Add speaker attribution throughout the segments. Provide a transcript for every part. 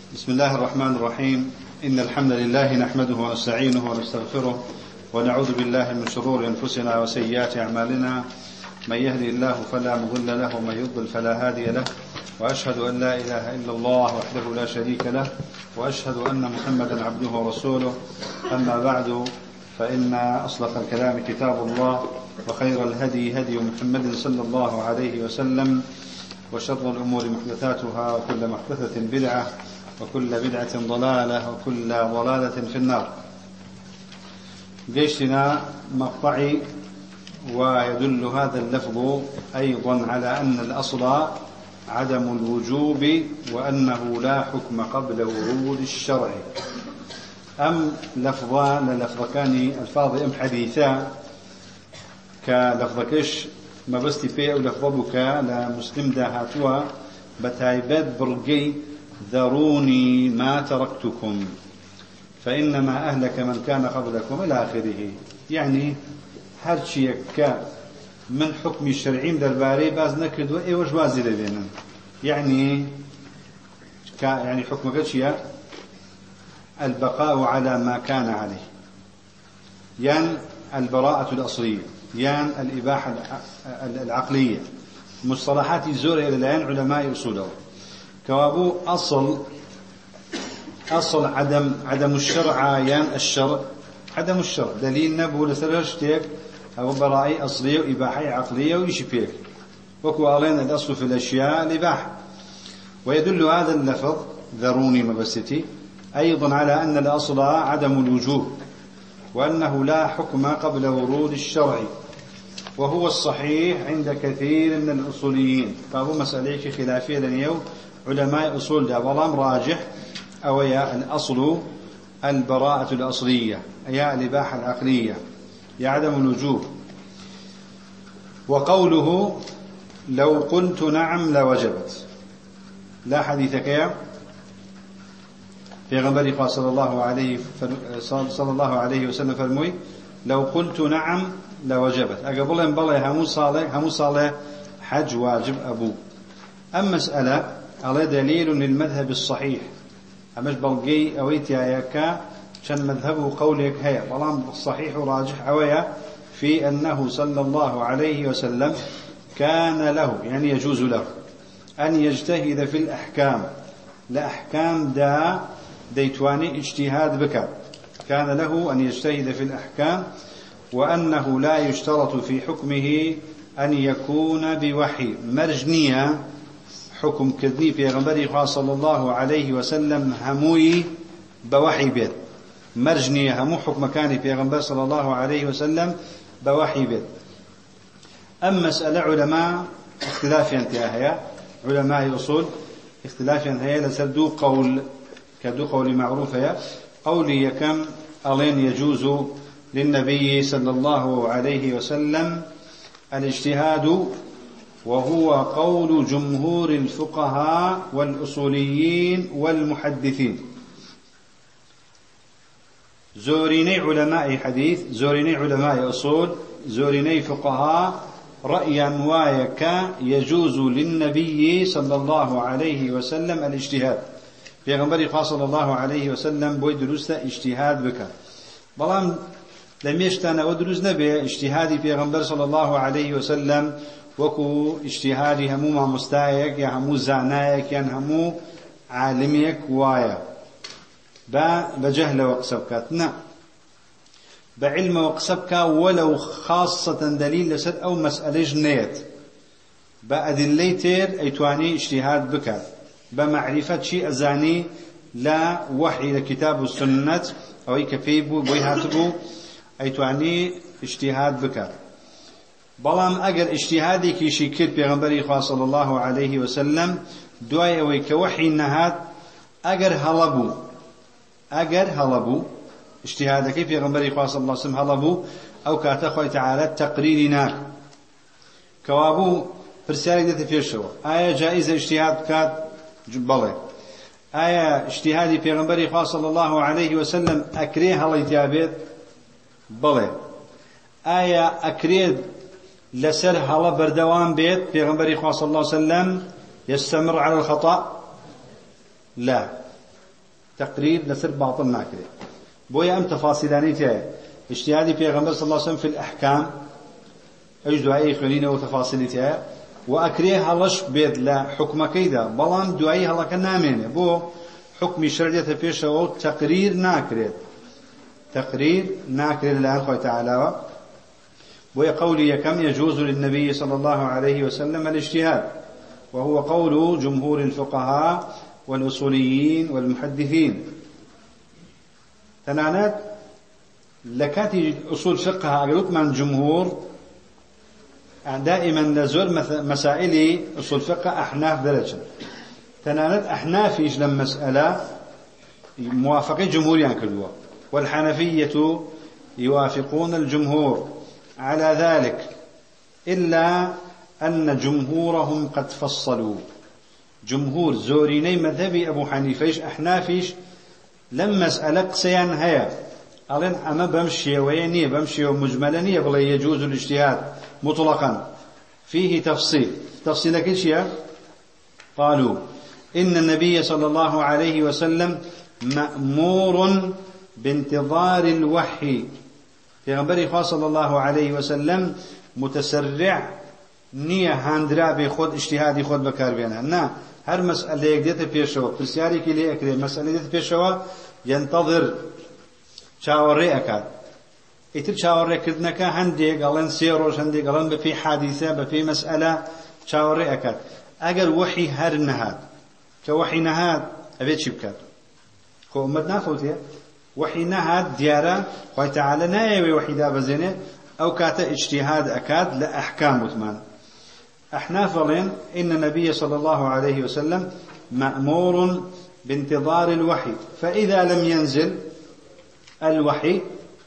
Speaker 1: بسم الله الرحمن الرحيم. إن الحمد لله نحمده ونستعينه ونستغفره ونعوذ بالله من شرور أنفسنا وسيئات أعمالنا. من يهدي الله فلا مضل له ومن يضلل فلا هادي له، وأشهد أن لا إله إلا الله وحده لا شريك له، وأشهد أن محمدا عبده ورسوله. أما بعد، فإن أصدق الكلام كتاب الله، وخير الهدي هدي محمد صلى الله عليه وسلم، وشر الأمور محدثاتها، وكل محدثة بدعة، وكل بدعة ضلالة، وكل ضلالة في النار. جيشنا مقطعي، ويدل هذا اللفظ أيضا على أن الأصل عدم الوجوب، وأنه لا حكم قبل ورود الشرع. أم لفظان للفظكان الفاظ أم حديثا كلفظكش ما بستي فيه ولفظك لمسلم داهاتوا بتايبات برقي ذروني ما تركتكم فإنما أهلك من كان قبلكم إلى آخره. يعني هرشي من حكم الشرعي درباري باز نكد وإيوش بازي لبينا. يعني حكم قدشيا البقاء على ما كان عليه، يعني البراءة الأصلية، يعني الإباحة العقلية. مصطلحات الزور إلى الآن علماء أصوله كوابو أصل عدم الشرع، يعني الشرع عدم الشرع دليل نبو لسرشتك أو براءة أصلية وإباحة عقلية وإيش فيك، وكو علينا الأصل في الأشياء الإباحة. ويدل هذا اللفظ ذروني مبستي أيضا على أن الأصل عدم الوجوب، وأنه لا حكم قبل ورود الشرع، وهو الصحيح عند كثير من الأصوليين. فهو مسألة خلافية لنيو علماء أصول دا ظلام راجح، أو يا الأصل البراءة الأصلية، يا الإباحة العقلية، يا عدم الوجوب. وقوله لو قلت نعم لوجبت، لا حديثك يا في غنبري صلى الله عليه وسلم فرموي لو قلت نعم لوجبت. أقبلهم بلا همو صالح حج واجب أبو. أما مسألة على دليل للمذهب الصحيح، أمش بلقي أويت ياكا شن مذهبه قولك هيا طالما الصحيح راجح أويا في أنه صلى الله عليه وسلم كان له، يعني يجوز له أن يجتهد في الأحكام، لأحكام ديتواني اجتهاد بك، كان له أن يجتهد في الأحكام، وأنه لا يشترط في حكمه أن يكون بوحي مرجنية. حكم كذني في غنبري صلى الله عليه وسلم هموي بوحي بيت مرجنية، همو حكم كان في غنبري صلى الله عليه وسلم بوحي بيت. أما مسألة علماء اختلافا انتهاها، علماء أصول اختلافا هي لسردو قول كدو قول معروف هي قولي كم ألين يجوز للنبي صلى الله عليه وسلم الاجتهاد، وهو قول جمهور الفقهاء والأصوليين والمحدثين. زوريني علماء حديث، زوريني علماء أصول، زوريني فقهاء رأيا وايكا يجوز للنبي صلى الله عليه وسلم الاجتهاد. في غنبري صلى الله عليه وسلم بوي دروس اجتهاد بك، بلام لم يشتنا ودروس نبي اجتهادي في غنبري صلى الله عليه وسلم وكو اجتهادي همو مع مستايك، يا همو زعنايك، يا همو عالميك وايا بجهل وقسبك، نعم بعلم وقسبك، ولو خاصة دليل لسد أو مسألة جنيت بأدليتر أيتواني اجتهاد بك، بمعرفة شيء أزاني لا وحي لكتاب السنة أو يكفيبو بويهاتبو أيتواني اجتهاد بك. بلام أجر اجتهادي كي شكر بيغنبري صلى الله عليه وسلم دعاء ويكوحي النهاد أجر هلبو اجتهادك في غنبري صلى الله عليه وسلم هلبو، أو كاتخوي تعالى تقريرنا كوابو فرسالك ديت في الشو آية جائزة اجتهاد كات جبلة، آية اجتهادي في غنبري صلى الله عليه وسلم أكريه الله يتابد بلى، آية أكريه لسر هلا بردوان بيت في غنبري صلى الله عليه وسلم يستمر على الخطأ لا تقرير لسر باطل ناكره بويا أم تفاصيلانيتها اجتهادي في غمبر صلى الله عليه وسلم في الأحكام أجدوا أي خلينة وتفاصيلتها وأكريه هلش بيد لا حكم كيدا بلان دعائي هلا كنامينه بو حكم شرعية فيش أو تقرير ناكره لله خوي تعالى ويقولي كم يجوز للنبي صلى الله عليه وسلم الاجتهاد وهو قول جمهور الفقهاء والأصوليين والمحدثين تنانات لكاتي أصول فقهاء أقلت من جمهور دائما لزور مسائل أصول فقه أحناف درجة تنانات أحناف يجلم مسألة موافقة جمهوريان كلها والحنفية يوافقون الجمهور على ذلك إلا أن جمهورهم قد فصلوا جمهور زوريني مذهبي أبو حنيفيش أحنافيش لما مسألة قسيان هيا ألين أما بمشي ويني بمشي ومجملني بلا يجوز الاجتهاد مطلقا فيه تفصيل كل شيء قالوا إن النبي صلى الله عليه وسلم مأمور بانتظار الوحي في غنبري صلى الله عليه وسلم متسرع نية هاندرا بخود اجتهادي خود بكار بينها نا هر مسألة يقدر بيشوا برسياري كلي أكره مسألة يقدر بيشوا ينتظر شاوري أكاد إتر شاوري كردنك هندي قالن سيروش هندي قالن بفي حادثة بفي مسألة شاوري أكاد أجر وحي هر نهاد كوحي نهاد أبيت شبكات خو أمتنا فوتيه وحي نهاد ديارة خوي تعالى نايوي وحي دابزينه أو كاتا اجتهاد أكاد لأحكام مثمان أحناف لين إن النبي صلى الله عليه وسلم مأمور بانتظار الوحي فإذا لم ينزل الوحي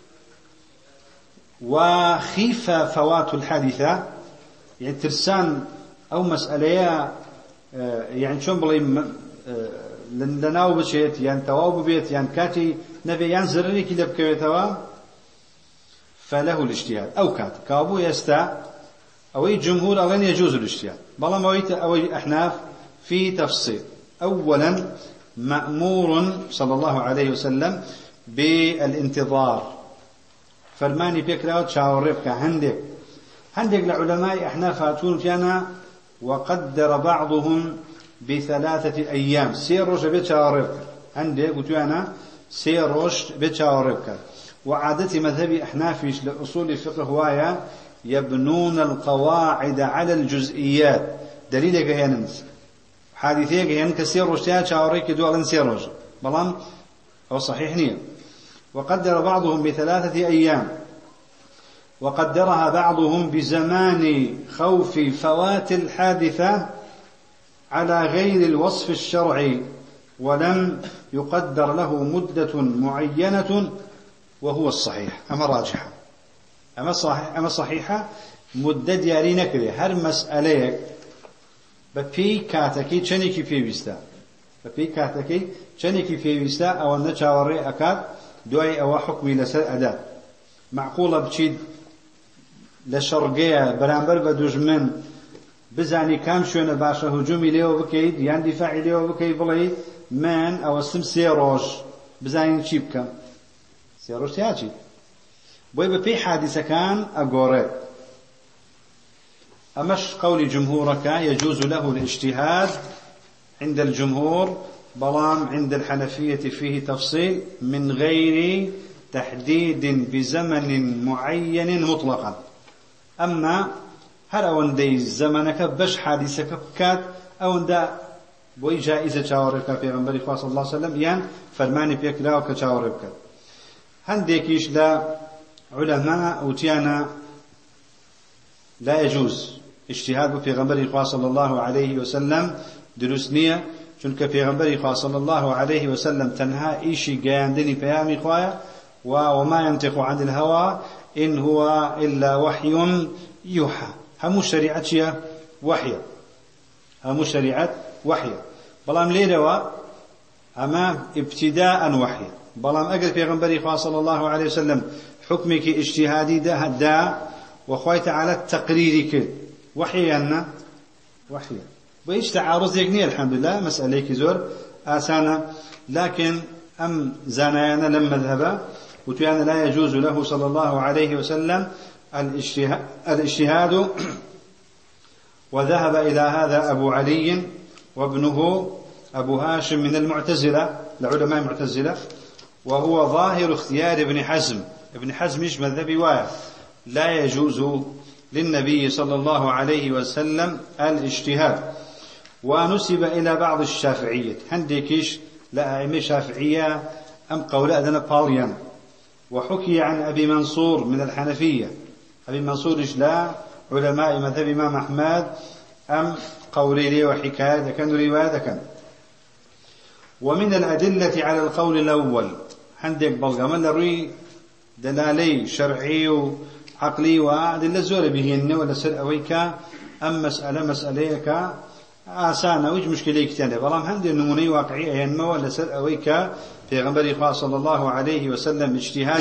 Speaker 1: وخيف فوات الحادثة يعني ترسان أو مسألة يعني شون بلي لناو بشيت يعني تواب بيت يعني كاتي نبي يعني زرني كده بكويتوا فله الاجتهاد أو كات كابو يستا أو الجمهور أولا يجوز الاجتهاد بلا مويت أو أحناف في تفصيل أولا مأمور صلى الله عليه وسلم بالانتظار فرماني بيكراوت شاوربك هندك لعلماء أحناف هاتون فينا وقدر بعضهم ب3 أيام سيروش بيت شاوربك هندك قلت أنا سيروش بيت شاوربك وعادة مذهب أحنافيش لأصول الفقه هواية يبنون القواعد على الجزئيات دليلك ينمس حادثيك ينك سيروش تيات شاوريك دوالن سيروش بلان هو صحيح نية وقدر بعضهم ب3 أيام وقدرها بعضهم بزمان خوف فوات الحادثة على غير الوصف الشرعي ولم يقدر له مدة معينة وهو الصحيح أما راجحة أما صحيحة مدة دياري نكري هر مسألة ببي كاتكي چنكي في ويستا أو النشاوري أكاد دعي أو حكمي لسر أداء معقولة بشيد لشرقية برانبر بدوجمن بزاني كام شونا باشا هجومي ليو بكيد يعني دفاعي ليو بكيد بلي من أو اسم سيروش بزاني تشيب كم سيروش تياجي بوي ببي حادثة كان أقوري أمش قول جمهورك يجوز له الاجتهاد عند الجمهور بلام عند الحنفية فيه تفصيل من غير تحديد بزمن معين مطلقا أما هر أون دي زمنك بش حادثك كات أون دا بوي جائزة شاوربك في غنبري صلى الله عليه وسلم يعني فرماني بيك لا وكشاوربك هنديكيش لا علماء وتيانا لا يجوز اجتهاد في غنبري صلى الله عليه وسلم دروسنية چونك في غنبري صلى الله عليه وسلم تنها إيشي قاندني بيامي خوايا وما ينطق عن الهوى إن هو إلا وحي يوحى همو شريعة وحي بلام ليلوا أما ابتداء وحي بلام أقل في غنبري صلى الله عليه وسلم حكمك اجتهادي دا وخويت على التقريرك وحيا وإيش تعارض يقني الحمد لله مسألة كزور آسانة لكن أم زانيان لم مذهبا وتيان لا يجوز له صلى الله عليه وسلم الاجتهاد وذهب إلى هذا أبو علي وابنه أبو هاشم من المعتزلة العلماء المعتزلة وهو ظاهر اختيار ابن حزم. ابن حزم مش مذهبي واحد لا يجوز للنبي صلى الله عليه وسلم الاجتهاد. ونسب إلى بعض الشافعية هنديكيش لا أئمة شافعية أم قول أذن باليان. وحكي عن أبي منصور من الحنفية أبي منصور لا علماء مذهب إمام أحمد أم قولي لي وحكاية كان رواية كان. ومن الأدلة على القول الأول عندك بلغمان لروي دلالي شرعي وعقلي وأدلة زور بهن ولا سر أويك أم مسألة آسانة ويج مشكلة كتير بلام عندي النموني واقعي أنما ولا سر أويك في غنبري صلى الله عليه وسلم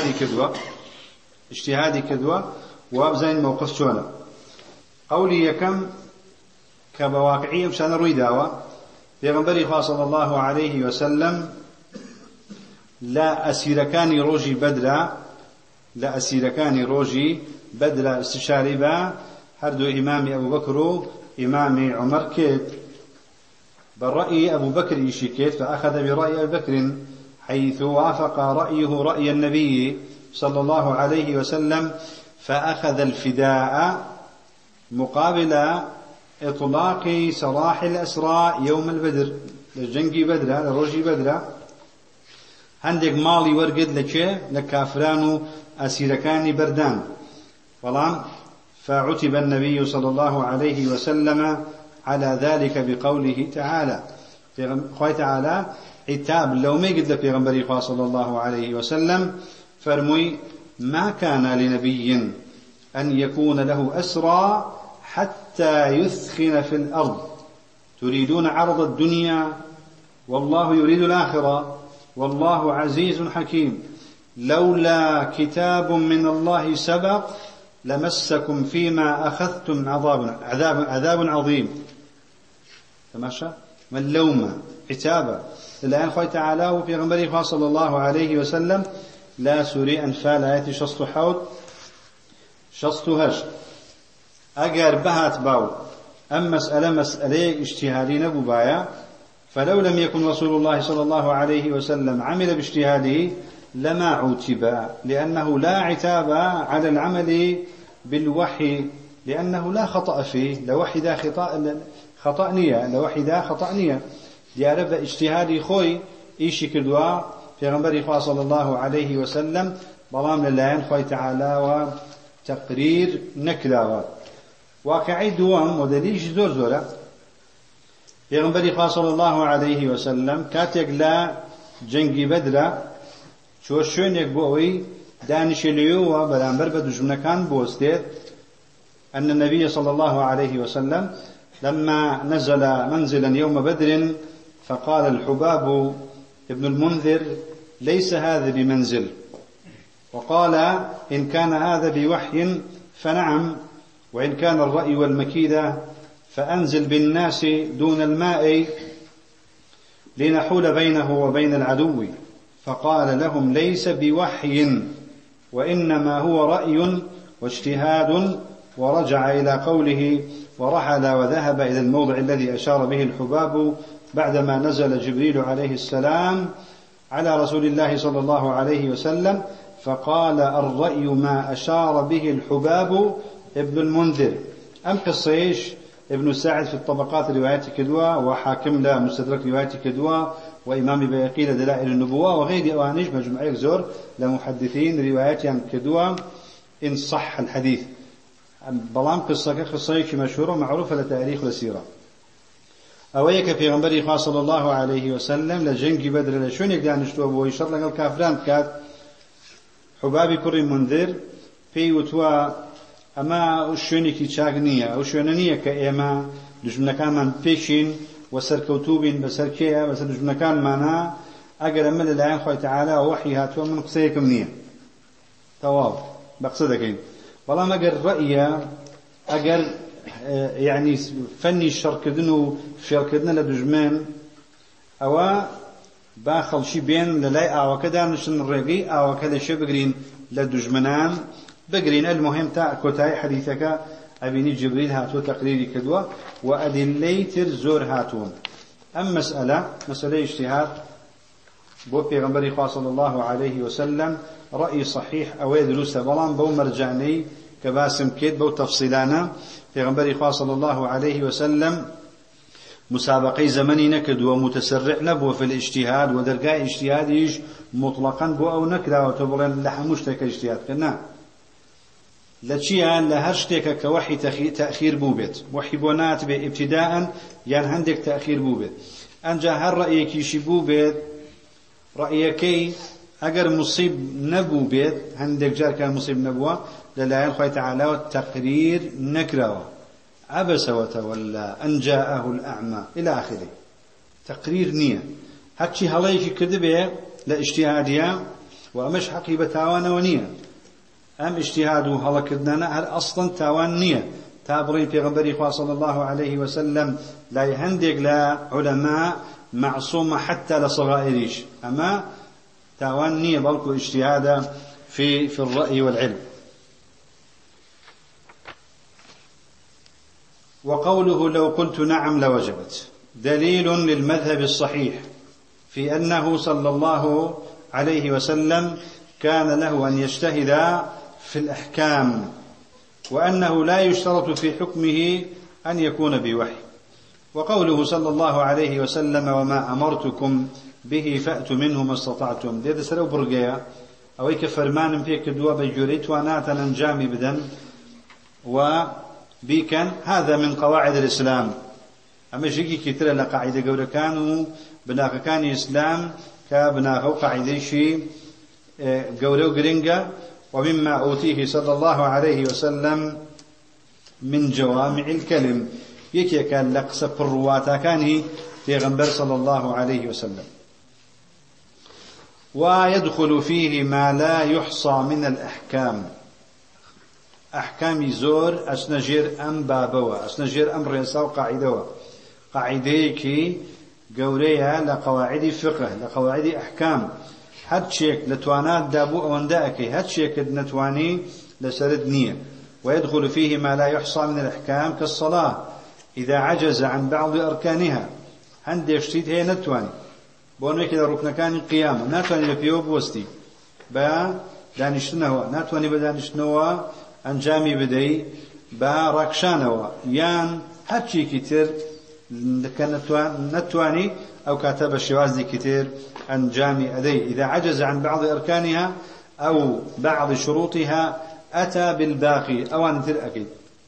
Speaker 1: اجتهادي كدوة وابزين موقف شونا قولي يكم كبواقعية مشان روي داوة في غنبري صلى الله عليه وسلم لا أسيركاني روجي بدرا استشاري با هردو إمامي أبو بكر إمامي عمر كيت بالرأي أبو بكر يشيكيت فأخذ برأي أبو بكر حيث وافق رأيه رأي النبي صلى الله عليه وسلم فأخذ الفداء مقابل إطلاق سراح الأسرى يوم البدر لجنجي بدر لروجي بدر عندك مالي ورقد لكافران أسيركان بردان فعتب النبي صلى الله عليه وسلم على ذلك بقوله تعالى قال تعالى عتاب لو ما قد في غنبري صلى الله عليه وسلم فرمي ما كان لنبي أن يكون له أسرى حتى يثخن في الأرض تريدون عرض الدنيا والله يريد الآخرة والله عزيز حكيم لولا كتاب من الله سبق لمسكم فيما أخذتم عذاب عظيم. تماشى من لومة عتابة الآن خوي تعالى في غنبري صلى الله عليه وسلم لا سوري أنفال آيات شصت حوت شصت هش أجر بهات باو أم مسألة اجتهادي نبو بايا فلو لم يكن رسول الله صلى الله عليه وسلم عمل باجتهاده لما عوتب لأنه لا عتاب على العمل بالوحي لأنه لا خطأ فيه لوحدا خطأ نية ديارب اجتهادي خوي إيشي كدوا في غنبري صلى الله عليه وسلم بلام لله خوي تعالى وتقرير نكلا واقعي دوام ودليش زورة في غنبري صلى الله عليه وسلم كاتيك لا جنگي بدرة شو شونيك بوي دانش اليوم بلانبر بدجمنا كان بوستيت أن النبي صلى الله عليه وسلم لما نزل منزلا يوم بدر فقال الحباب ابن المنذر ليس هذا بمنزل وقال إن كان هذا بوحي فنعم وإن كان الرأي والمكيدة فأنزل بالناس دون الماء لنحول بينه وبين العدو فقال لهم ليس بوحي وإنما هو رأي واجتهاد ورجع إلى قوله ورحل وذهب إلى الموضع الذي أشار به الحباب بعدما نزل جبريل عليه السلام على رسول الله صلى الله عليه وسلم فقال الرأي ما أشار به الحباب ابن المنذر. أم قصيش ابن سعد في الطبقات روايات كدوى وحاكم لا مستدرك روايات كدوى وإمام بيقي دلائل النبوة وغير أوانيش مجموعة زور لمحدثين روايات كدوى إن صح الحديث بلام قصيش مشهورة معروفة لتاريخ السيرة أويك في غنبري صلى الله عليه وسلم لجنجي بدر لشون يقدر نشتوه ويشر لك الكافران كات حبابي كري منذر في وتوا أما شونيكي تشاغنية أو شونانية كأما دجمنا كان من بيشين وسركوتوبين بسركية بس دجمنا كان معنا أجر أمل الله خوي تعالى وحي هاتوا من قصيكم نية تواب بقصدك والله ما أجر رأيه أجر يعني فني الشركدن وشركدنا لدجمان أو با خەڵکی بێن لە لای ئاوەکەدا نووسن ڕێگەی ئاوەکە لەشێ بگرین لە دوژمنان بگرین. المهم تا کۆتایی حەدیثەکە ئەبینی جبریل هاتووە تەقریری کردووە و ئەدلەی تر زۆر هاتوون. ئەم مەسئلەی اجتهاد بۆ پێغەمبەری خوا صلی الله عليه وسلم ڕأی صحیح ئەوەیە دروستە، بەڵام بەو مەرجانەی کە باسم کرد بەو تەفسیلانە پێغەمبەری خوا صلی الله عليه وسلم مسابقەی زەمەنی نەکردووە، متسرع نەبووە في الاجتهاد و دەرگای اجتهادیش مطلقاً بۆ ئەو نەکراوەتە بڵێن لە هەموو شتێکە اجتهاد کردنا. لە چیان لە هەر شتێکە کە وحی تەخیر بوو بێت، وحی بۆ ناتبێ ابتداءً یان هەندێک تەخیر بوو بێت، ئەنجا هەر ڕأیەکیشی بوو بێت، ڕأیەکەی ئەگەر مصیب نەبوو بێت، هەندێک جار کە مصیب نەبووە لەلایەن خوای تەعالا تەقریر نەکراوە. عبس وتولى أن جاءه الأعمى إلى آخره. تقرير نية هاتشي هلايكي كذبه لاجتهادية وأمش حقيبة تاوان ونية. أم اجتهادو هلا كدنا هل أصلا تاوان نية تابرين في غنبري صلى الله عليه وسلم لا يهندق لا علماء معصومة حتى لصغائريش، أما تاوان نية بلكو اجتهادا في الرأي والعلم. وقوله لو قلت نعم لوجبت دليل للمذهب الصحيح في أنه صلى الله عليه وسلم كان له أن يجتهد في الأحكام، وأنه لا يشترط في حكمه أن يكون بوحي. وقوله صلى الله عليه وسلم وما أمرتكم به فأتوا منه ما استطعتم، دي سلو برقيا أو يكفرمان فيك دوا بجوريت واناتا ننجامي بدن بيكن هذا من قواعد الإسلام. أما جيكي كتير لقاعدة قولة كانوا بناك كان إسلام كبناك قاعدة شيء قولة وقرنجة، ومما أوتيه صلى الله عليه وسلم من جوامع الكلم يكي كان لقص برواتا كان في غنبر صلى الله عليه وسلم. ويدخل فيه ما لا يحصى من الأحكام، أحكام زور أسنجير أم بابوا أسنجير أم رئيسا وقاعدوا قاعديكي قوريها لقواعد فقه لقواعد أحكام هاد شيك لتوانات دابو أونداكي هاد شيك نتواني لسرد نية. ويدخل فيه ما لا يحصى من الأحكام كالصلاة إذا عجز عن بعض أركانها، عندي شتيت هي نتواني بونك إذا ركن كان القيام نتواني لفيوب وستي با دانشتنه نتواني بدانشتنه أنجامي بدي باركشانوا يان هاتشي كتير نتواني أو كاتب الشوازدي كتير أنجامي أدي إذا عجز عن بعض أركانها أو بعض شروطها أتى بالباقي أو أنتر أكيد.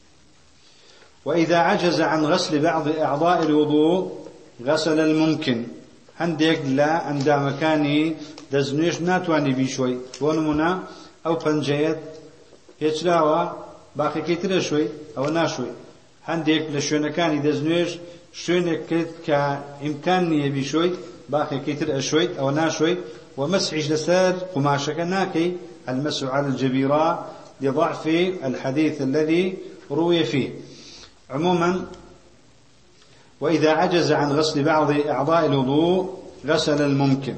Speaker 1: وإذا عجز عن غسل بعض أعضاء الوضوء غسل الممكن، هنديك لا أندى مكاني دزنيش ناتواني بشوي ونمنا أو بنجيت هێچراوە باقیەکەی ترە شوێی ئەوە ناشوێ، هەندێک لە شوێنەکانی دەستنوێژ شوێنێک کرد کە ئیمکان نییە بیشۆی باقیەکەی تر ئەشۆیت ئەوە ناشوێی. ومسحیش لەسەر قماشەکە ناکەی، المسح على الجبيرة لضعف الحديث الذي روي فيه. عموما وإذا عجز عن غسل بعض أعضاء الوضوء غسل الممكن.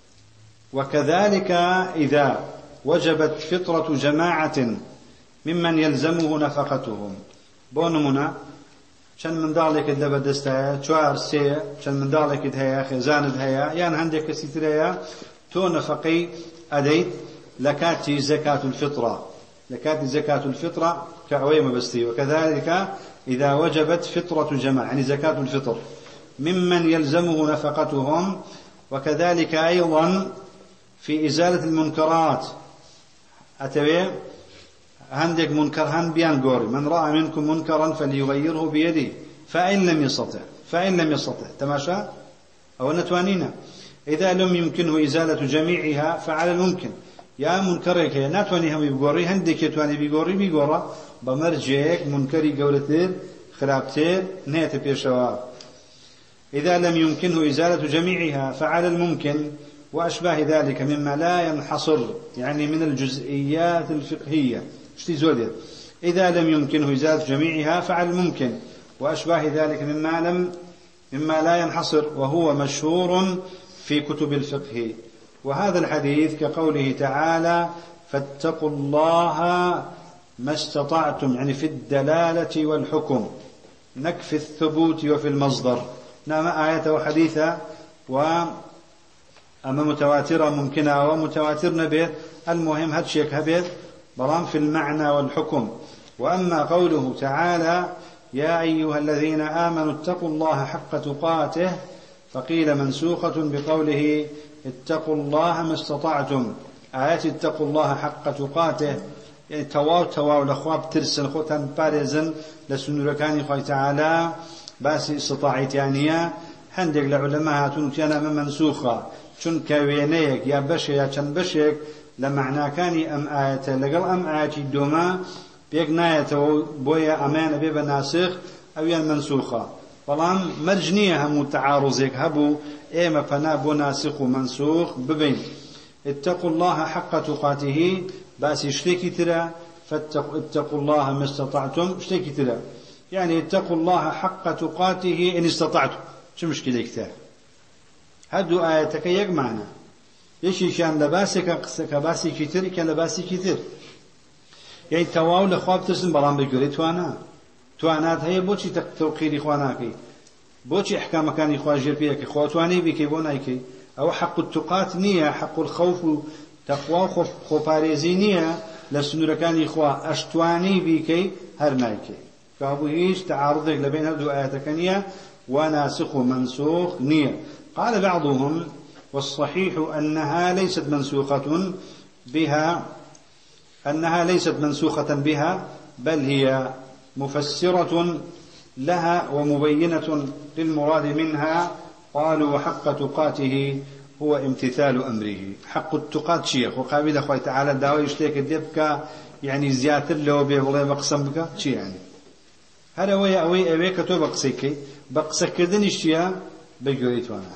Speaker 1: وكذلك إذا وجبت فطرة جماعة ممن يلزمه نفقتهم. بونمنا چەند منداڵێکت لە بەدەستایە چوار سێ چەند منداڵێکت هەیە خێزانت هەیە یان هەندێک کەسی تر هەیە تۆ نەفەقەی ئەدەیت لە کاتی زەکات الفطرة لە کاتی زەکات الفطرة کە ئەوەی مەبەستی. وكذلك إذا وجبت فطرة جماعة يعني زكاة الفطر ممن يلزمه نفقتهم. وكذلك أيضا في إزالة المنكرات أتوي عندك منكر هن بيان قوري من رأى منكم منكرا فليغيره بيده فإن لم يستطع تماشى أو نتوانينا. إذا لم يمكنه إزالة جميعها فعلى الممكن يا منكرك يا نتوانيهم بيقوري هندك يتواني بيقورا بمرجعك منكري قولتين خرابتين نهاية بيشوا. إذا لم يمكنه إزالة جميعها فعلى الممكن وأشباه ذلك مما لا ينحصر يعني من الجزئيات الفقهية. إذا لم يمكنه إزالة جميعها فعل الممكن وأشباه ذلك مما لا ينحصر، وهو مشهور في كتب الفقه. وهذا الحديث كقوله تعالى فاتقوا الله ما استطعتم، يعني في الدلالة والحكم، نكفي الثبوت وفي المصدر. نعم آية وحديثة وأما متواترة ممكنة ومتواتر نبيه، المهم هاتشيك هبيت بلان في المعنى والحكم. وأما قوله تعالى يا أيها الذين آمنوا اتقوا الله حق تقاته، فقيل منسوخة بقوله اتقوا الله ما استطعتم. آيات اتقوا الله حق تقاته يعني تواو لخواب ترسل خوتان بارزن لسنوركاني خوي تعالى باسي استطاعتانية. هندق لعلماء هاتون كان منسوخة چون كوينيك يا بشي يا چن بشيك لمعنى كاني أم آية لقل أم آية دوما بيك ناية بويا أمان بيبا ناسخ أو ين منسوخة. فلان مرجنية هم تعارضك هبو إيما فنابو ناسخ ومنسوخ ببين. اتقوا الله حق تقاته باسي شتيكي ترى فاتقوا الله ما استطعتم شتيكي ترى يعني اتقوا الله حق تقاته إن استطعتم. شو مشكلة كتاب هدو آياتك يجمعنا يشي شان لباسك كباسي كتير كان لباسي كتير يعني تواو لخواب ترسم بلان بجوري توانات هي بوشي توقيري خواناكي بوشي احكام كان اخوان جيبيك اخوة تواني بيكي بونايكي او حق التقات نية حق الخوف تقوى خوفاريزي نية لسنوركان اخوة اشتواني بيكي هرنايكي فابو هيش تعارضك لبين هدو آياتك نية وناسخ منسوخ نية. قال بعضهم والصحيح أنها ليست منسوخة بها بل هي مفسرة لها ومبينة للمراد منها. قالوا وحق تقاته هو امتثال أمره. حق التقات شيخ وقابل أخوة تعالى داوي يشتيك الدبك يعني زياتر له بيبغي بقسم بك شي يعني هذا ويا أوي كتب بقسيكي بقسك كردن اشتيا بجوريتوانا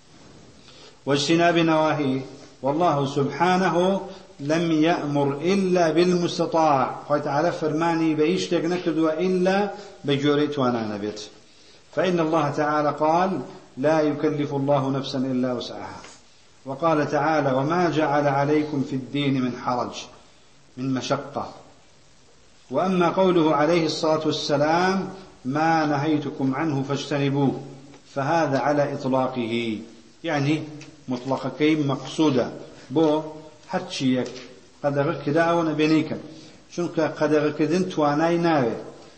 Speaker 1: واجتناب نواهي. والله سبحانه لم يأمر إلا بالمستطاع. قال تعالى فرماني بيشتك نكدوا إلا بجوريتوانا نبيت. فإن الله تعالى قال لا يكلف الله نفسا إلا وسعها. وقال تعالى وما جعل عليكم في الدين من حرج من مشقة. وأما قوله عليه الصلاة والسلام ما نهيتكم عنه فاجتنبوه فهذا على إطلاقه يعني مطلق كي مقصودة بو حتشيك قد غكدا أو نبينيك شنك قد غكدن تواناي ناوي.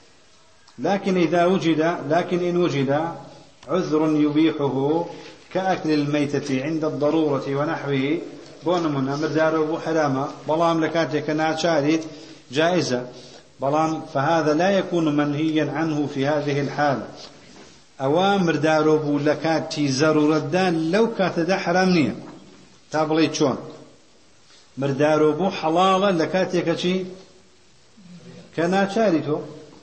Speaker 1: لكن إن وجد عذر يبيحه كأكل الميتة عند الضرورة ونحوه بونمنا مرداره حرامة بلام لكاتك ناتشاريت جائزة بلام فهذا لا يكون منهيا عنه في هذه الحالة. أوامر داروبو لكاتي ضرورة دان لو كاتدا حرامنية تابليت شون مرداروبو حلالة لكاتي كشي كناتشاريتو.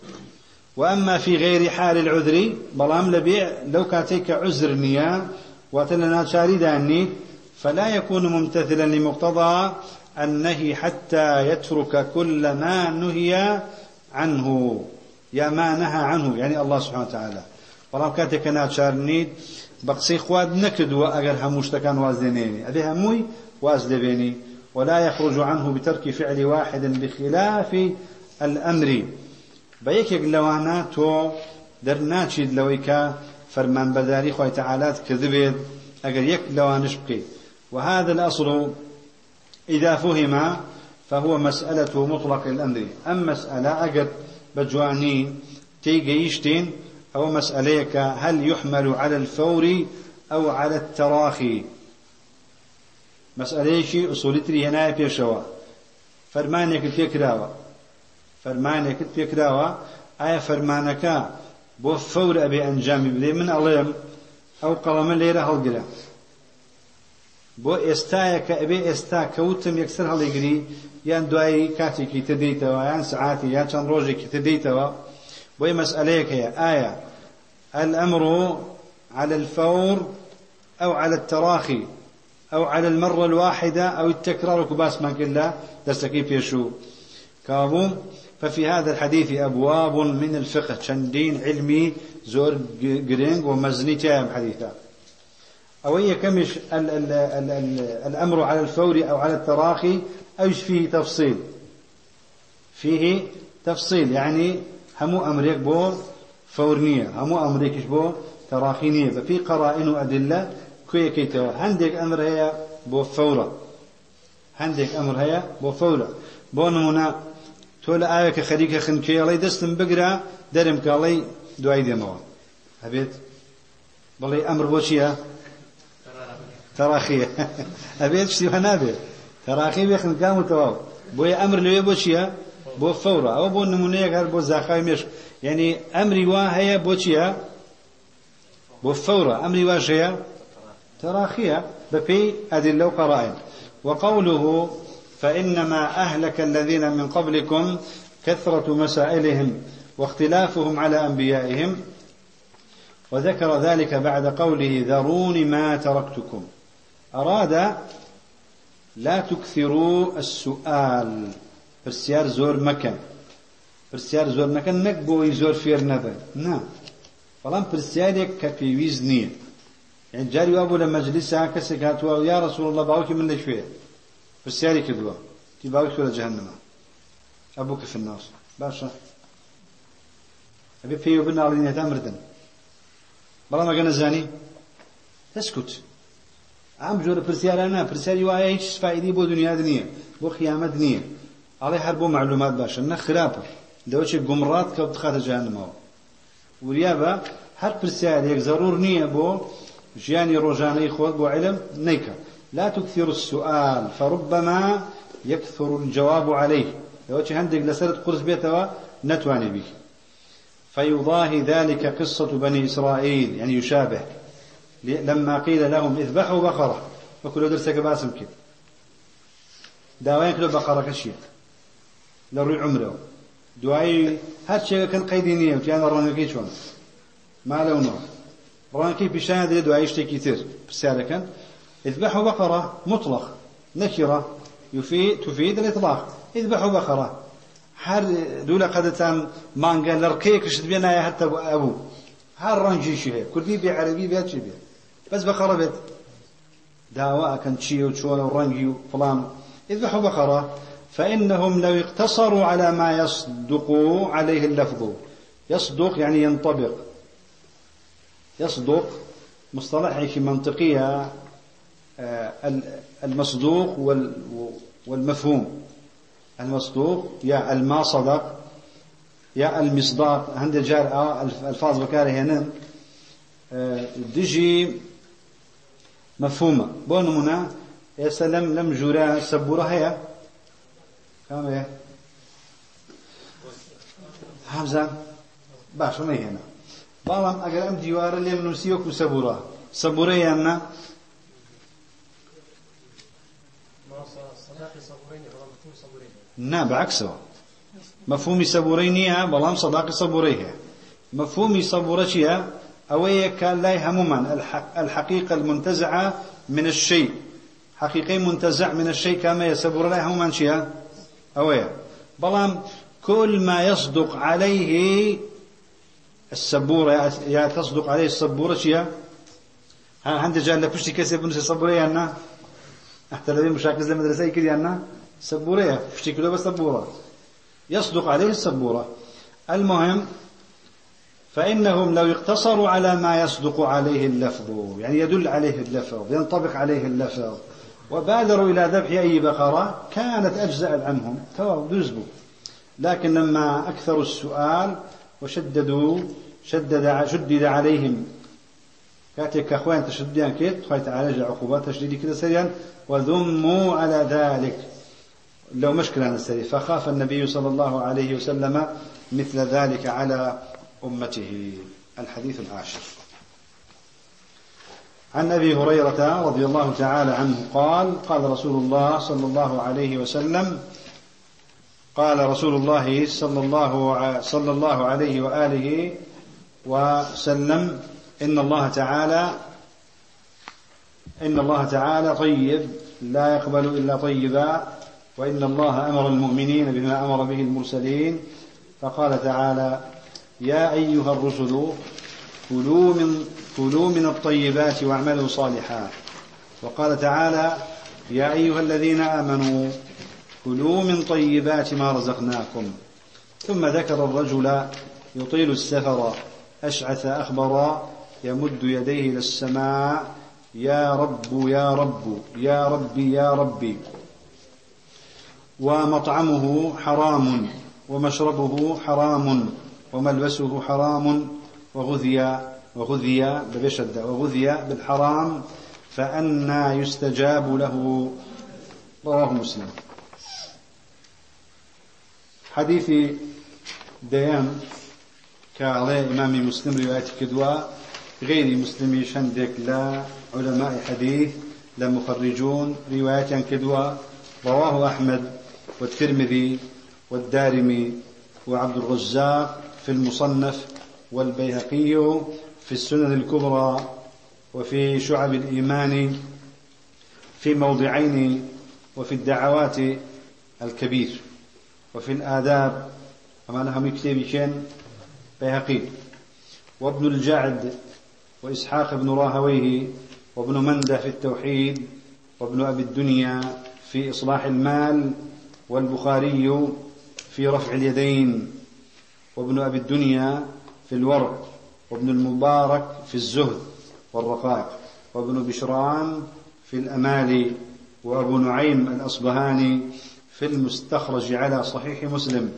Speaker 1: وأما في غير حال العذر بلام لبيع لو كاتيك عذر نية واتلنا ناتشاري داني فلا يكون ممتثلا لمقتضى النهي حتى يترك كل ما نهي عنه يا ما نهى عنه يعني الله سبحانه وتعالى. بلام كاتك ناتشارني بقسي خواد نكد وأجر هموشتكان وازدينيني أبي هموي وازدبيني ولا يخرج عنه بترك فعل واحد بخلاف الأمر. بيك لوانا تو درناتشد لويكا فرمان بداري خوي تعالى كذبت أجر يك لوانش بقي. وهذا الأصل إذا فهم فهو مسألة مطلق الأمر. أما مسألة أجر بجواني تيجيشتين أو مسأليك هل يحمل على الفور أو على التراخي. مسألة أصولتري هنا بيشوا فرمانك الفكراوة آية فرمانك بو فور أبي أنجامي بدي من أليم أو قلم ليرة هالقرا بو استايك أبي كوتم يكسر هالقري يان دواي كاتي كي تديتوا يان ساعاتي يان شان روجي كي تديتوا بو مسأليك هي آية الأمر على الفور أو على التراخي أو على المرة الواحدة أو التكرار كباس ما كلا درسكيف يشو كابو. ففي هذا الحديث أبواب من الفقه شندين علمي زور قرينغ ومزني تام حديثا. أو هي كمش الأمر على الفور أو على التراخي، أو فيه تفصيل؟ فيه تفصيل، يعني همو أمريك بو فورنية، همو أمريكش بو تراخينية. ففي قرائن وأدلة كوي كيتوا. عندك أمر هي بو فورة، عندك أمر هي بو فورة. بو نمونا تولى آيك خريكة خنكي الله دستم بقرا درم كالله دعاي ديموا هبيت بالله أمر بوشيا تراخية هبيت شتي هنابي تراخي بيخن كامل تواب بويا أمر لوي بوشيا بو فورة أو بو نمونية قال بو زاخاي مش يعني أمري واهي بوشيا بو فورة، أمري واجهيا تراخية بفي أدلة وقرائن. وقوله فإنما أهلك الذين من قبلكم كثرة مسائلهم واختلافهم على أنبيائهم، وذكر ذلك بعد قوله ذروني ما تركتكم. أراد لا تكثروا السؤال برسيار زور مكان، برسيار زور مكان نكبو يزور فير نذر نعم فلان برسيارك كفي ويزنية. يعني جاري وابو لما جلسها كسكاتوا يا رسول الله باوكي من ليش فيه برسياري كدوا تباوكي ولا جهنم أبوك في النار باشا أبي فيه وبنا على نهاية أمردن بلا ما كان زاني تسكت عم جور برسيار أنا برسياري وآية هيك فائدة بو دنيا دنيا بو خيامة دنيا عليه حربو معلومات باشا إنه خرابة دوشي قمرات كوبتخات جهنم وريابا هر برسيار يك ضرور نية بو جياني روجاني خود بو علم نيكا. لا تكثر السؤال فربما يكثر الجواب عليه. دوشي هندق لسرد قرص بيتوا نتواني به. فيضاهي ذلك قصة بني إسرائيل، يعني يشابه لما قيل لهم اذبحوا بقرة وكلوا درسك باسم كده داوين كلوا بقرة كشيء لروي عمره دعاي هاد شيء كان قيدينيه وكان رانكي شلون ما لونه رانكي بشان دي دعاي يشتكي كثير بسالة كان اذبحوا بقرة مطلق نكرة تفيد الإطلاق. اذبحوا بقرة هر دولة قدتان مانجا لركيك شد بينا يا حتى أبو هر رانجي شيء كل بي عربي بيت شيء بس بقرة بيت دعوة كان شيء وشون ورانجي وفلان. اذبحوا بقرة فإنهم لو اقتصروا على ما يصدق عليه اللفظ. يصدق يعني ينطبق، يصدق مصطلح في منطقية المصدوق والمفهوم. المصدوق يا الما صدق يا المصداق عند الجار الفاظ بكاره هنا دجي مفهومة بونمنا يا سلام لم جورا سبورة هي كم هي همزة باش ما هنا بالام أجر أم ديوار اللي من نسيوك وسبورة سبورة يعني نعم بعكسه مفهومي صبورينيها بلام صداقة صبوريها. مفهومي صبورتها أوية كان لا يهمما الحقيقة المنتزعة من الشيء، حقيقي منتزع من الشيء كما يصبر لا يهمما شيئا أوية بلام كل ما يصدق عليه السبورة يا تصدق عليه السبورة شيئا عند جال لفشتي كسب نسي صبورية أنا حتى الذين مشاكل زي مدرسة كذي أنا سبورية فشتي كله بس سبورة يصدق عليه السبورة. المهم فإنهم لو اقتصروا على ما يصدق عليه اللفظ، يعني يدل عليه اللفظ ينطبق عليه اللفظ، وبادروا إلى ذبح أي بقرة كانت أجزاء عنهم دوزبوا. لكن لما أكثروا السؤال شدد عليهم كاتك أخوان تشديان كيت خايت على عقوبات تشديدي كده سريعا وذموا على ذلك لو مشكلة عن السريع. فخاف النبي صلى الله عليه وسلم مثل ذلك على أمته. الحديث العاشر عن أبي هريرة رضي الله تعالى عنه قال قال رسول الله صلى الله عليه وسلم قال رسول الله صلى الله عليه وآله وسلم إن الله تعالى طيب لا يقبل إلا طيبا، وإن الله أمر المؤمنين بما أمر به المرسلين. فقال تعالى يا أيها الرسل كلوا من الطيبات واعملوا صالحا. وقال تعالى يا أيها الذين آمنوا كلوا من طيبات ما رزقناكم. ثم ذكر الرجل يطيل السفر أشعث أخبر يمد يديه إلى السماء يا رب يا رب يا ربي يا ربي. ومطعمه حرام ومشربه حرام وملبسه حرام وغذي بالحرام فأنى يستجاب له. رواه مسلم. حديث ديان كعلي إمام مسلم رواية كدوى غير مسلم شندك لا علماء حديث لا مخرجون رواية كدوى. رواه أحمد والترمذي والدارمي وعبد الرزاق في المصنف والبيهقي في السنن الكبرى وفي شعب الإيمان في موضعين وفي الدعوات الكبير وفي الآداب أما لهم كتابين بيهقي. وابن الجعد وإسحاق بن راهويه وابن منده في التوحيد وابن أبي الدنيا في إصلاح المال والبخاري في رفع اليدين وابن أبي الدنيا في الورع وابن المبارك في الزهد والرقائق وابن بشران في الأمال وأبو نعيم الأصبهاني في المستخرج على صحيح مسلم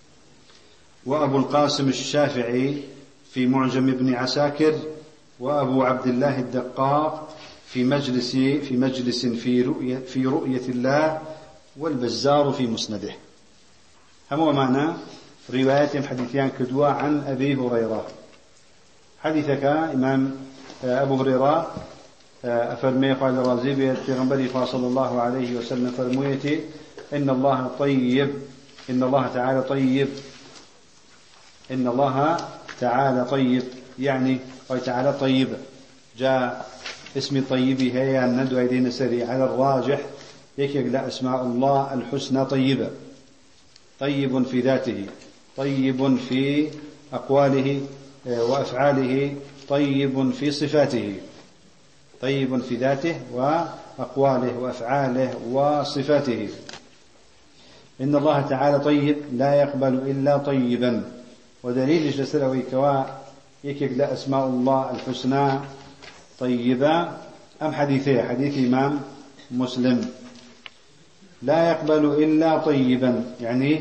Speaker 1: وأبو القاسم الشافعي في معجم ابن عساكر وأبو عبد الله الدقاق في مجلس في رؤية الله والبزار في مسنده. هم معنا روايات حديثيان كدوى عن أبي هريرة. حديثك إمام أبو هريرة أفرمي قال الرازي في غنبري صلى الله عليه وسلم فرميتي إن الله طيب إن الله تعالى طيب إن الله تعالى طيب يعني قال تعالى طيب. جاء اسم طيبه هي الندوة يدين سري على الراجح يكيق أسماء الله الحسنى طيبة. طيب في ذاته طيب في أقواله وأفعاله طيب في صفاته. طيب في ذاته وأقواله وأفعاله وصفاته. إن الله تعالى طيب لا يقبل إلا طيبا. ودليل جسروي كوا يكيق أسماء الله الحسنى طيبة أم حديث إمام مسلم لا يقبل إلا طيبا يعني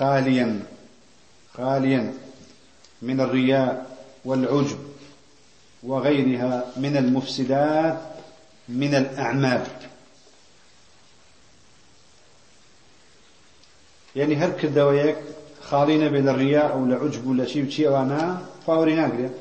Speaker 1: خاليا من الرياء والعجب وغيرها من المفسدات من الأعمال. يعني هرك الدوايك خالينا بين الرياء أو العجب ولا شيء وانا فاورينا قريب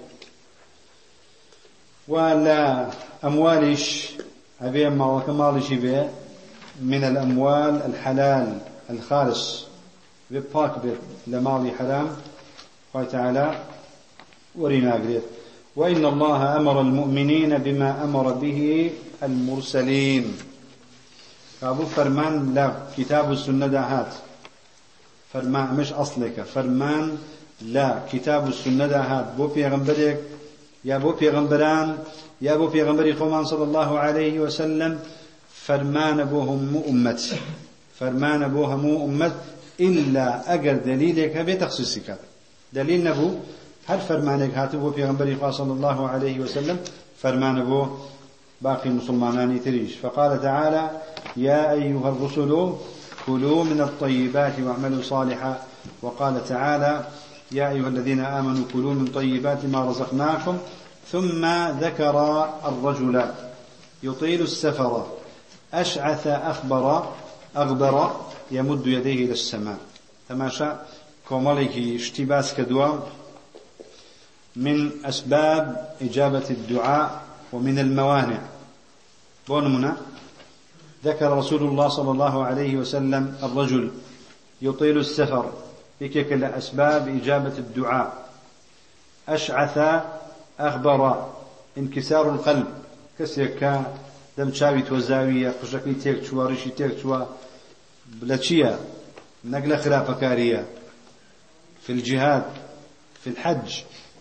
Speaker 1: ولا أموالش أبي ما وكمالش به من الأموال الحلال الخالص بباك لمالي حرام قال تعالى ورينا قريب. وإن الله أمر المؤمنين بما أمر به المرسلين. فأبو فرمان لا كتاب السنة دهات فرمان مش أصلك فرمان لا كتاب السنة دهات بو بيغمبرك يا بو بيغمبران يا بو بيغمبري خومان صلى الله عليه وسلم فرمان بوهم أمت فرمان بوهم أمت إلا أجر دليلك بتخصيصك دليل نبو هل فرمانك هاتبه في غنبري صلى الله عليه وسلم فرمان بو باقي مسلمانان تريش. فقال تعالى يا أيها الرسل كلوا من الطيبات واعملوا صالحا. وقال تعالى يا أيها الذين آمنوا كلوا من طيبات ما رزقناكم. ثم ذكر الرجل يطيل السفر أشعث أغبر يمد يديه إلى السماء. تماشى كومالك اشتباس كدوا من أسباب إجابة الدعاء ومن الموانع. بونمنا ذكر رسول الله صلى الله عليه وسلم الرجل يطيل السفر بكك لأسباب إجابة الدعاء. أشعث أغبر انكسار القلب كسيكا دم شاويت وزاوية قشكي تيكتشوا ريشي تيكتشوا بلاتشيا نقل خلافة كارية في الجهاد في الحج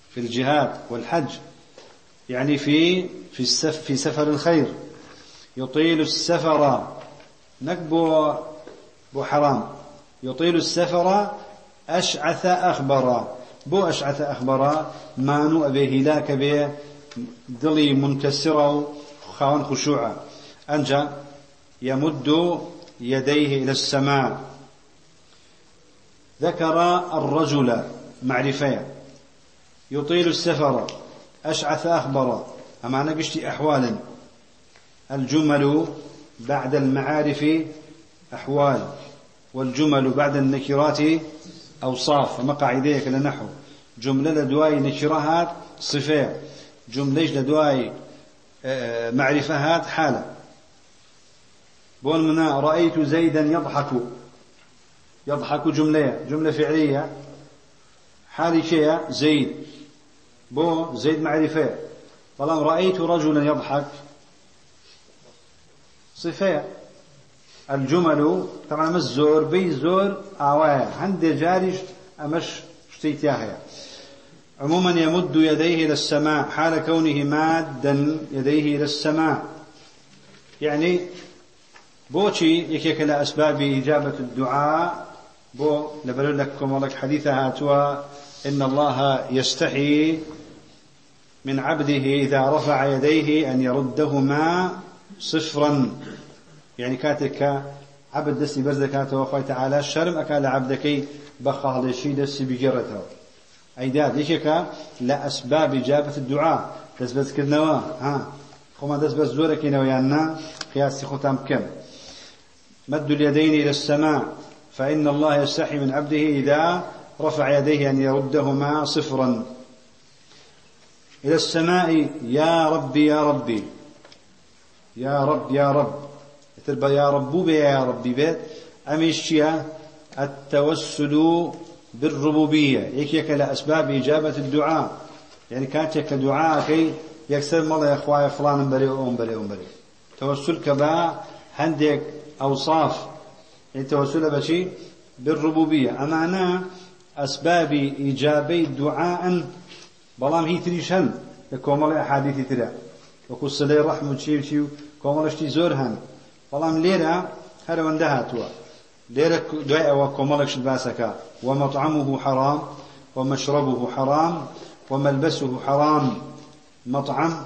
Speaker 1: في الجهاد والحج، يعني في سفر الخير. يطيل السفر نكبو بو حرام، يطيل السفر أشعث أخبر، بو أشعث أخبر مانو أبي هلاك به دلي منكسرة خاون خشوعا. أنجا يمد يديه إلى السماء. ذكر الرجل معرفة، يطيل السفر أشعث أخبر، أما نقشتي أحوالا. الجمل بعد المعارف أحوال، والجمل بعد النكرات أوصاف. وما قاعديك لنحو جملة لدواي نكرهات صفة، جملة لدواي معرفهات حالة. بون منا رأيت زيدا يضحك، يضحك جملة فعلية، حالي شيء زيد، بو زيد معرفة. فلما رأيت رجلا يضحك صفة. الجمل طبعا الزور بي زور آوايا عندي جارج أمش شتيتياها. عموما يمد يديه إلى السماء حال كونه مادا يديه إلى السماء، يعني بوشي يكيك لأسباب إجابة الدعاء. بو لبلو لكم ولك حديثها هاتوا إن الله يستحي من عبده إذا رفع يديه أن يردهما صفرا، يعني كاتك عبد دسي برزكاته وخوي تعالى الشرم أكال عبدكي بخاه لشي دسي بجرته أيداد يكيك لأسباب إجابة الدعاء. دس بس كدنوا خما دس بس زورك نويانا قياسي ختام كم. مد اليدين إلى السماء فإن الله يستحي من عبده إذا رفع يديه أن يردهما صفرا. إلى السماء يا ربي يا ربي، يا رب يا رب تربى يا ربوبي يا ربي بيت أميشيا التوسل بالربوبية يكيك لأسباب إجابة الدعاء. يعني كانت دعاء كي يكسر ماذا يا أخوة فلان بريء توسل كبا عندك أوصاف، يعني توسل بشي بالربوبية. أمانا أسباب إيجابي دعاء بلام هي تريشن لكومل أحاديث ترى وكل صلي رحمة شيء كوملشتي زورهن بلام ليرة هذا وندها توا ليرة دعاء وكوملش الباسكا. ومطعمه حرام ومشربه حرام وملبسه حرام. مطعم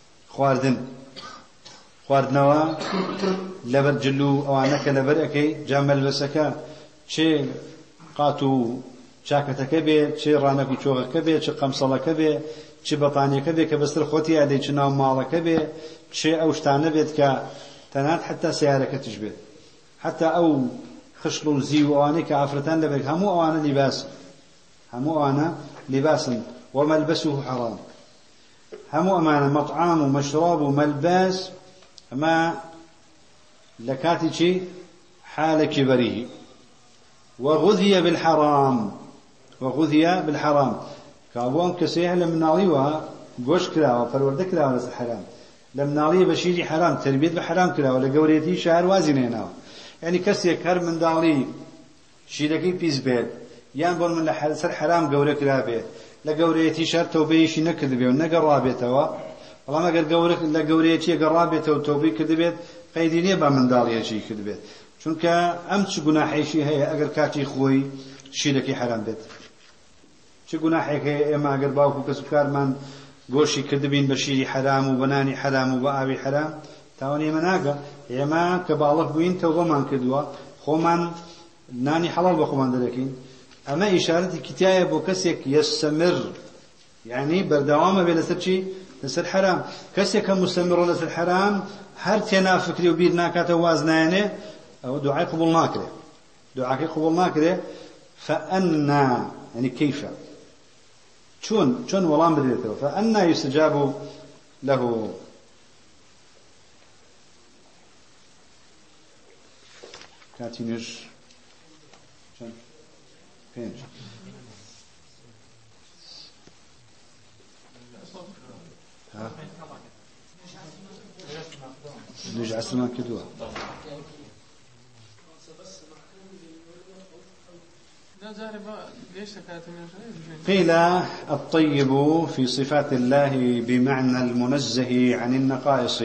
Speaker 1: خواردنوا لبر جلو أوانك لبر أكي جام ملبسك شيء قاتو شاكتك بي شي رانك وشوغك بي شي قمصلك بي شي بطانيك بي كبستر خوتي عدي شي ناو مالك بي شي اوشتانه بيت تنات حتى سيارك تجبيت حتى او خشلو زيو اوانك عفرتان لبك همو اوانا لباس، همو اوانا لباس. وملبسه حرام، همو امانه مطعام ومشراب وملباس ما لكاتي شي حال كبره. وغذي بالحرام، وغذي بالحرام كابون كسيح لم ناليوها قوش كلاوة فرورد كلاوة لس حرام لم ناليه بشيء حرام تربية بحرام كلاوة لقوريتي شهر وازنيناو. يعني كسيك هر من دالي شيلكي بيز بيت يان بون من لحسر حرام قوري كلابه لقوريتي شهر توبيشي نكذبه ونقرابته والله ما قال قوري لقوريتي قرابته وتوبي كذبه قيديني با من داليه شي كذبه چونك امچ گناحي شي هي اگر كاتي خوي شيلكي حرام بيت چه گناحي هي اما اگر باوكو كسكار من گوشي كذبين بشيري حرام وبناني حرام وبابي حرام تاوني مناقه يما كبالغ بوين توبه من كدوا خو من ناني حلال بخو من دلكين. اما اشاره كتايه بو كسيك يستمر يعني بردوامه بلسر شي لسر حرام كسيك مستمر لسر حرام هر تنا فكري وبيد ناكاته وازنانه أو دعاء قبول ناكره، دعاء قبول ناكره. فأنا يعني كيف شون ولام بديته فأنا يستجاب له. كاتينج شون فين ها نرجع سنة كدوه قيل الطيب في صفات الله بمعنى المنزه عن النقائص.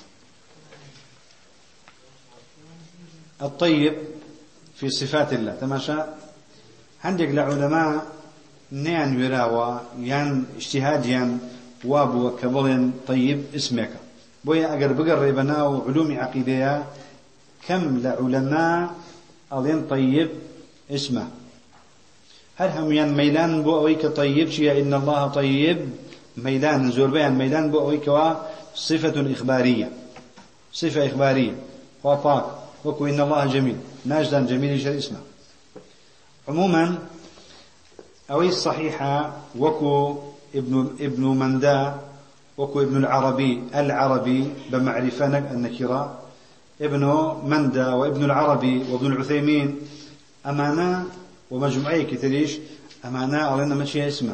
Speaker 1: الطيب في صفات الله تماشى عندك لعلماء نيان يراوا يان اجتهاد يان وابو كبل طيب اسمك بويا اگر بقر بناو علوم عقيدة كم لعلماء أظن طيب اسمه هل هم ين ميلان بو أويك طيب شيء إن الله طيب ميلان زوربيان ميلان بو أويك صفة إخبارية صفة إخبارية وطاق وكو إن الله جميل ناجدا جميل شر اسمه عموما أوي الصحيحة وكو ابن مندى وكو ابن العربي بمعرفة النكرة ابن مندى وابن العربي وابن العثيمين أمانة ومجموعي كتريش أمانة علينا ماشي اسمه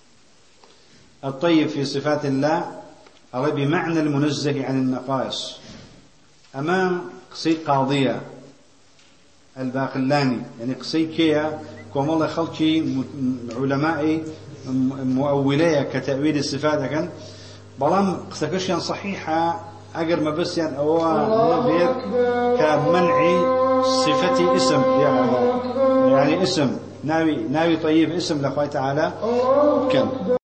Speaker 1: الطيب في صفات الله على بمعنى المنزه عن النقائص أما قصي قاضية الباقلاني يعني قصي كيا كوم الله خلقي علماء مؤولية كتأويل الصفات كان بلام قصكشيا صحيحة أجر ما بس يعني أو غير كمنع صفتي اسم يعني اسم ناوي طيب اسم لله تعالى كم